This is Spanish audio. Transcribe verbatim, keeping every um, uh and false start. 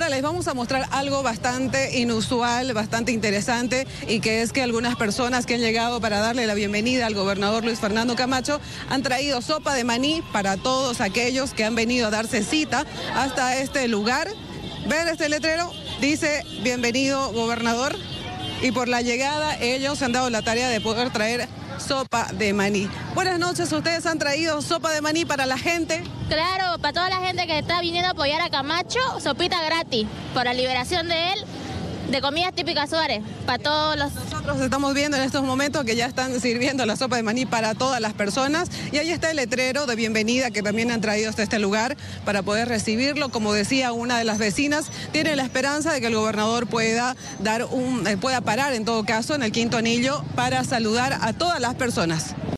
Ahora les vamos a mostrar algo bastante inusual, bastante interesante, y que es que algunas personas que han llegado para darle la bienvenida al gobernador Luis Fernando Camacho han traído sopa de maní para todos aquellos que han venido a darse cita hasta este lugar. Ver este letrero, dice bienvenido gobernador, y por la llegada ellos han dado la tarea de poder traer sopa de maní. Buenas noches, ¿ustedes han traído sopa de maní para la gente? Claro, para toda la gente que está viniendo a apoyar a Camacho, sopita gratis, por la liberación de él, de comidas típicas Suárez, para todos los... Nosotros estamos viendo en estos momentos que ya están sirviendo la sopa de maní para todas las personas, y ahí está el letrero de bienvenida que también han traído hasta este lugar para poder recibirlo. Como decía una de las vecinas, tiene la esperanza de que el gobernador pueda dar un, eh, pueda parar en todo caso en el Quinto Anillo para saludar a todas las personas.